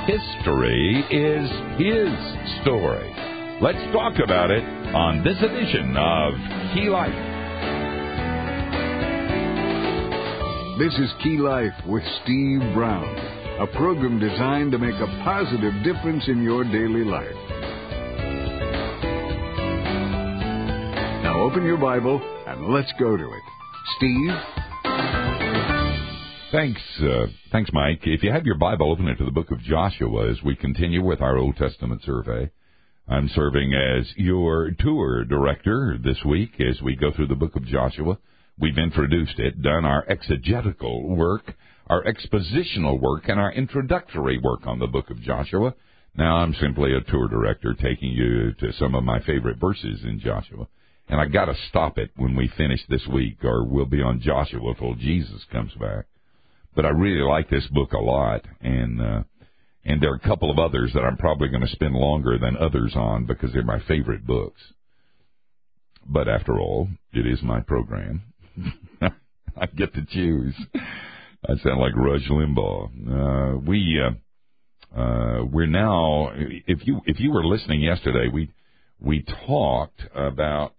History is his story. Let's talk about it on this edition of Key Life. This is Key Life with Steve Brown, a program designed to make a positive difference in your daily life. Now open your Bible and let's go to it. Steve? Thanks, Mike. If you have your Bible, open it to the book of Joshua as we continue with our Old Testament survey. I'm serving as your tour director this week as we go through the book of Joshua. We've introduced it, done our exegetical work, our expositional work, and our introductory work on the book of Joshua. Now I'm simply a tour director taking you to some of my favorite verses in Joshua. And I got to stop it when we finish this week, or we'll be on Joshua till Jesus comes back. But I really like this book a lot, and there are a couple of others that I'm probably going to spend longer than others on because they're my favorite books. But after all, it is my program. I get to choose. I sound like Rush Limbaugh. We're now. If you were listening yesterday, we talked about.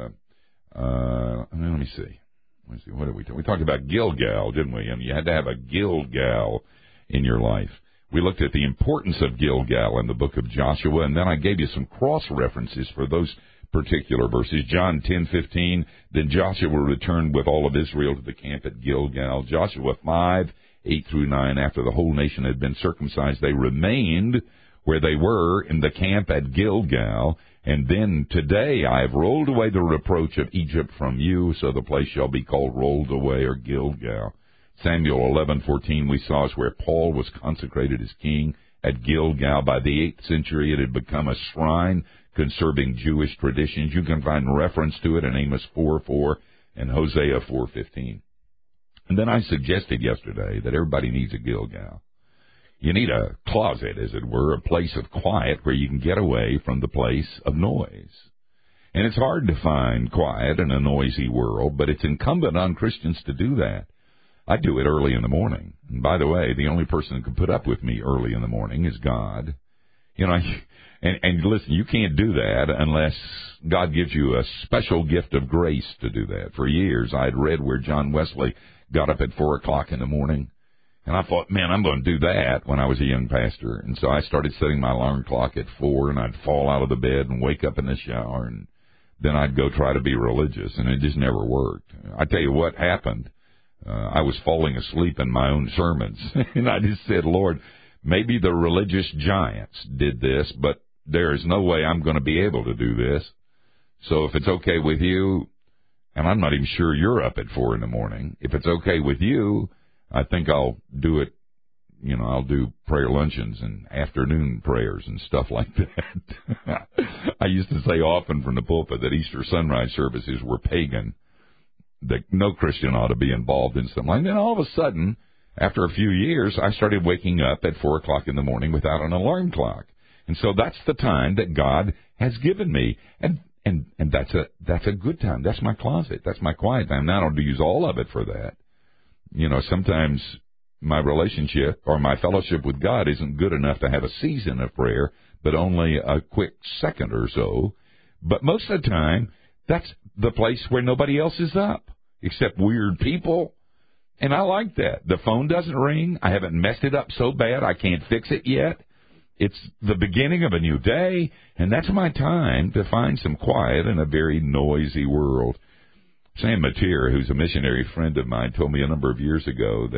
Let me see. What did we talk? We talked about Gilgal, didn't we? And you had to have a Gilgal in your life. We looked at the importance of Gilgal in the book of Joshua, and then I gave you some cross references for those particular verses. John 10:15. Then Joshua returned with all of Israel to the camp at Gilgal. Joshua 5:8-9. After the whole nation had been circumcised, they remained where they were in the camp at Gilgal. And then today I have rolled away the reproach of Egypt from you, so the place shall be called rolled away, or Gilgal. Samuel 11:14, we saw is where Paul was consecrated as king at Gilgal. By the 8th century, it had become a shrine conserving Jewish traditions. You can find reference to it in Amos 4:4 and Hosea 4:15. And then I suggested yesterday that everybody needs a Gilgal. You need a closet, as it were, a place of quiet where you can get away from the place of noise. And it's hard to find quiet in a noisy world, but it's incumbent on Christians to do that. I do it early in the morning. And by the way, the only person who can put up with me early in the morning is God. You know, and listen, you can't do that unless God gives you a special gift of grace to do that. For years, I had read where John Wesley got up at 4 o'clock in the morning. And I thought, man, I'm going to do that when I was a young pastor. And so I started setting my alarm clock at 4, and I'd fall out of the bed and wake up in the shower, and then I'd go try to be religious, and it just never worked. I tell you what happened. I was falling asleep in my own sermons, and I just said, Lord, maybe the religious giants did this, but there is no way I'm going to be able to do this. So if it's okay with you, and I'm not even sure you're up at 4 in the morning, if it's okay with you, I think I'll do it, you know, I'll do prayer luncheons and afternoon prayers and stuff like that. I used to say often from the pulpit that Easter sunrise services were pagan, that no Christian ought to be involved in something. And then all of a sudden, after a few years, I started waking up at 4 o'clock in the morning without an alarm clock. And so that's the time that God has given me. And that's a good time. That's my closet. That's my quiet time. Now I don't use all of it for that. You know, sometimes my relationship or my fellowship with God isn't good enough to have a season of prayer, but only a quick second or so. But most of the time, that's the place where nobody else is up, except weird people. And I like that. The phone doesn't ring. I haven't messed it up so bad I can't fix it yet. It's the beginning of a new day, and that's my time to find some quiet in a very noisy world. Sam Mateer, who's a missionary friend of mine, told me a number of years ago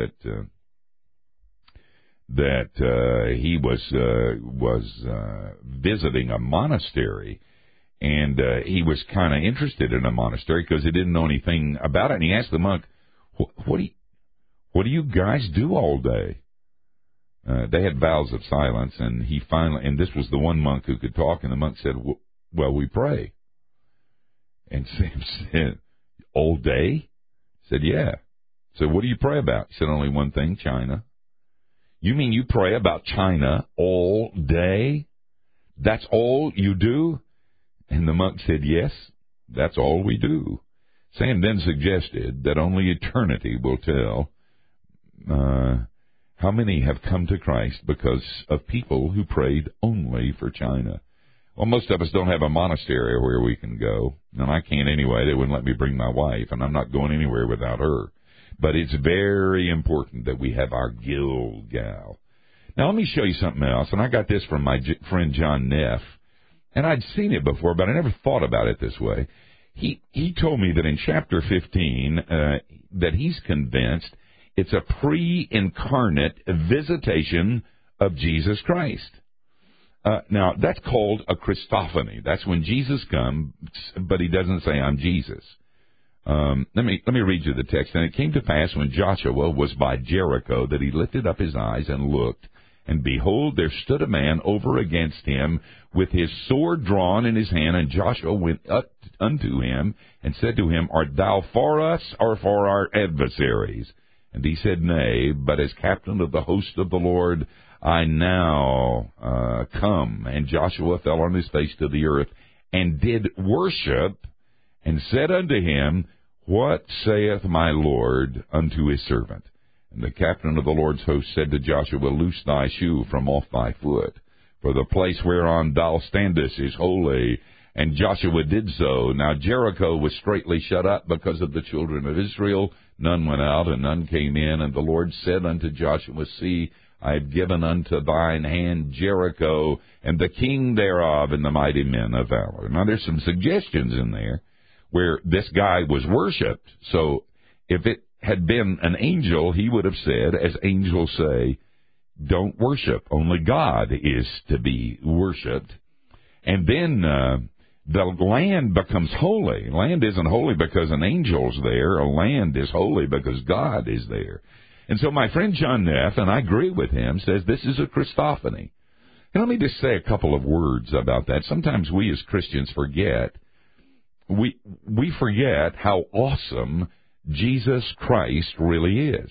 that he was visiting a monastery, and he was kind of interested in a monastery because he didn't know anything about it. And he asked the monk, "What do you guys do all day?" They had vows of silence, and and this was the one monk who could talk, and the monk said, "Well, we pray." And Sam said, "All day?" Said, "Yeah." So what do you pray about? He said, "Only one thing, China." "You mean you pray about China all day? That's all you do?" And the monk said, "Yes, that's all we do." Sam then suggested that only eternity will tell How many have come to Christ because of people who prayed only for China? Well, most of us don't have a monastery where we can go, and I can't anyway. They wouldn't let me bring my wife, and I'm not going anywhere without her. But it's very important that we have our Gilgal. Now, let me show you something else, and I got this from my friend John Neff, and I'd seen it before, but I never thought about it this way. He told me that in chapter 15 that he's convinced it's a pre-incarnate visitation of Jesus Christ. Now, that's called a Christophany. That's when Jesus comes, but he doesn't say, I'm Jesus. Let me read you the text. And it came to pass when Joshua was by Jericho that he lifted up his eyes and looked, and behold, there stood a man over against him with his sword drawn in his hand. And Joshua went up unto him and said to him, Art thou for us or for our adversaries? And he said, Nay, but as captain of the host of the Lord, I now come. And Joshua fell on his face to the earth and did worship, and said unto him, What saith my Lord unto his servant? And the captain of the Lord's host said to Joshua, Loose thy shoe from off thy foot, for the place whereon thou standest is holy. And Joshua did so. Now Jericho was straitly shut up because of the children of Israel. None went out, and none came in. And the Lord said unto Joshua, See, I have given unto thine hand Jericho, and the king thereof, and the mighty men of valor. Now there's some suggestions in there where this guy was worshipped. So if it had been an angel, he would have said, as angels say, don't worship. Only God is to be worshipped. And then the land becomes holy. Land isn't holy because an angel's there. A land is holy because God is there. And so my friend John Neff, and I agree with him, says this is a Christophany. And let me just say a couple of words about that. Sometimes we as Christians forget. We forget how awesome Jesus Christ really is.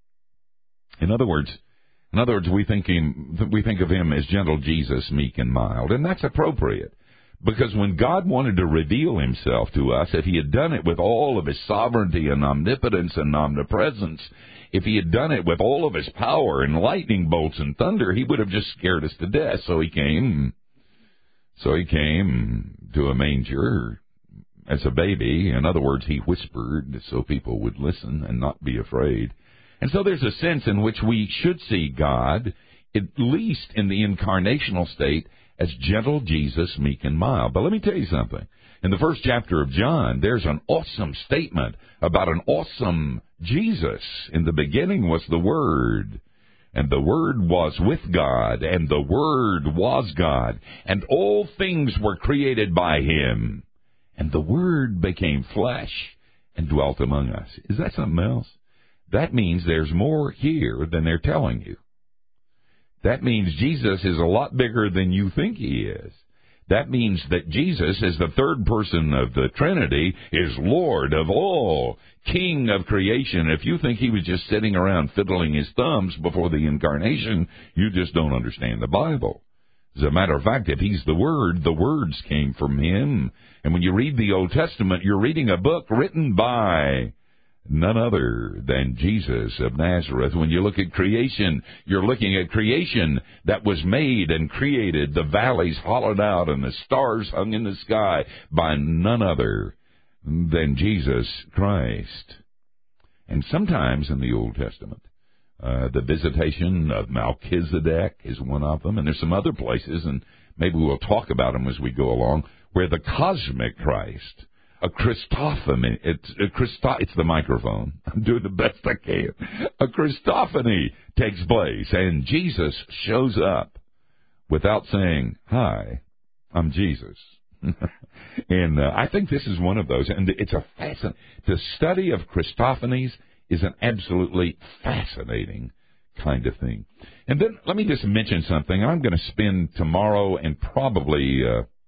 In other words, we think of him as gentle Jesus, meek and mild, and that's appropriate. Because when God wanted to reveal himself to us, if he had done it with all of his sovereignty and omnipotence and omnipresence, if he had done it with all of his power and lightning bolts and thunder, he would have just scared us to death. So he came to a manger as a baby. In other words, he whispered so people would listen and not be afraid. And so there's a sense in which we should see God, at least in the incarnational state, as gentle Jesus, meek and mild. But let me tell you something. In the first chapter of John, there's an awesome statement about an awesome Jesus. In the beginning was the Word, and the Word was with God, and the Word was God, and all things were created by him. And the Word became flesh and dwelt among us. Is that something else? That means there's more here than they're telling you. That means Jesus is a lot bigger than you think he is. That means that Jesus, as the third person of the Trinity, is Lord of all, King of creation. If you think he was just sitting around fiddling his thumbs before the incarnation, you just don't understand the Bible. As a matter of fact, if he's the Word, the words came from him. And when you read the Old Testament, you're reading a book written by none other than Jesus of Nazareth. When you look at creation, you're looking at creation that was made and created, the valleys hollowed out and the stars hung in the sky by none other than Jesus Christ. And sometimes in the Old Testament, the visitation of Melchizedek is one of them, and there's some other places, and maybe we'll talk about them as we go along, where the cosmic Christ, a Christophany, it's the microphone. I'm doing the best I can. A Christophany takes place, and Jesus shows up without saying, "Hi, I'm Jesus." And I think this is one of those, and it's the study of Christophanies is an absolutely fascinating kind of thing. And then let me just mention something. I'm going to spend tomorrow and probably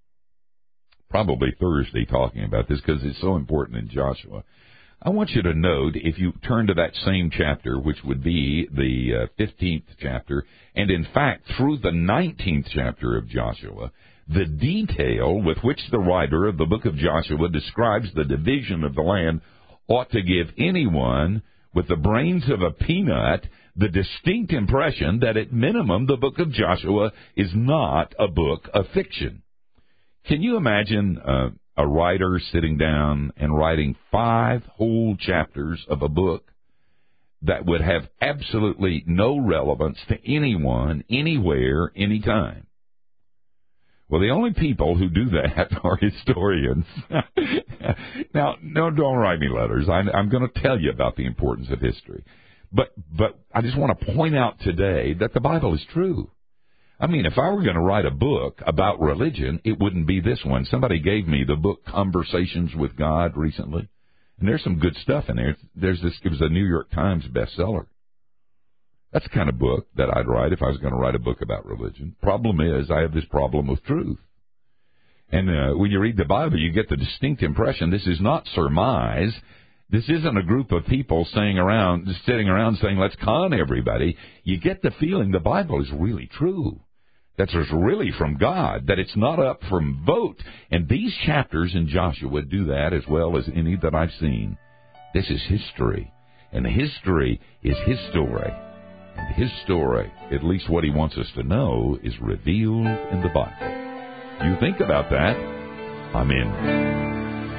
Thursday talking about this because it's so important in Joshua. I want you to note, if you turn to that same chapter, which would be the 15th chapter, and in fact through the 19th chapter of Joshua, the detail with which the writer of the book of Joshua describes the division of the land ought to give anyone with the brains of a peanut the distinct impression that at minimum the book of Joshua is not a book of fiction. Can you imagine a writer sitting down and writing 5 whole chapters of a book that would have absolutely no relevance to anyone, anywhere, anytime? Well, the only people who do that are historians. Now, no, don't write me letters. I'm going to tell you about the importance of history. But I just want to point out today that the Bible is true. I mean, if I were going to write a book about religion, it wouldn't be this one. Somebody gave me the book Conversations with God recently, and there's some good stuff in there. It was a New York Times bestseller. That's the kind of book that I'd write if I was going to write a book about religion. Problem is, I have this problem with truth. And when you read the Bible, you get the distinct impression this is not surmise. This isn't a group of people sitting around saying, let's con everybody. You get the feeling the Bible is really true, that it's really from God, that it's not up from vote. And these chapters in Joshua do that as well as any that I've seen. This is history, and history is his story. And his story, at least what he wants us to know, is revealed in the Bible. You think about that, I'm in.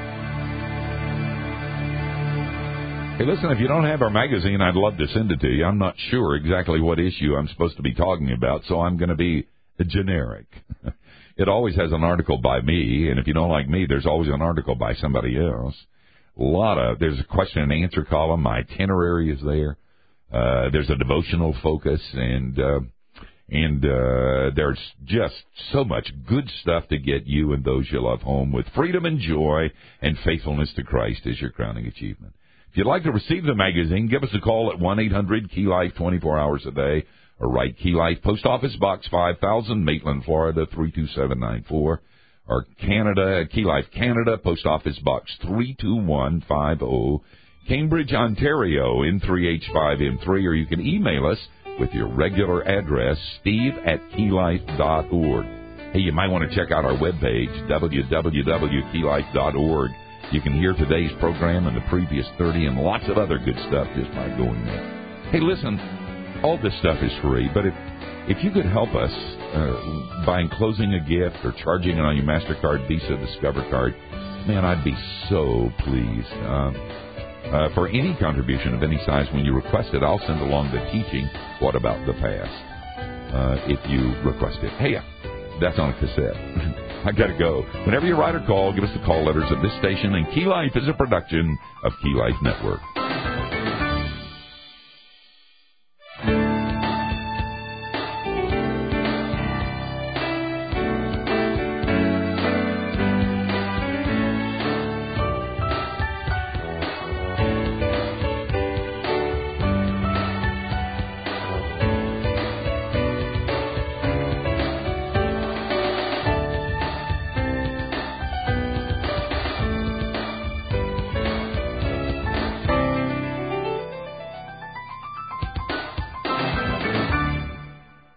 Hey, listen, if you don't have our magazine, I'd love to send it to you. I'm not sure exactly what issue I'm supposed to be talking about, so I'm going to be generic. It always has an article by me, and if you don't like me, there's always an article by somebody else. There's a question and answer column. My itinerary is there. There's a devotional focus, and there's just so much good stuff to get you and those you love home with freedom and joy and faithfulness to Christ as your crowning achievement. If you'd like to receive the magazine, give us a call at 1-800-KEY-LIFE 24 hours a day, or write Key Life, Post Office Box 5000, Maitland, Florida 32794, or Canada, Key Life Canada, Post Office Box 32150, Cambridge, Ontario, N3H5M3, or you can email us with your regular address, steve@keylife.org. Hey, you might want to check out our webpage, www.keylife.org. You can hear today's program and the previous 30 and lots of other good stuff just by going there. Hey, listen, all this stuff is free, but if you could help us by enclosing a gift or charging it on your MasterCard, Visa, Discover card, man, I'd be so pleased. For any contribution of any size, when you request it, I'll send along the teaching, What About the Past, if you request it. Hey, that's on a cassette. I got to go. Whenever you write or call, give us the call letters of this station, and Key Life is a production of Key Life Network.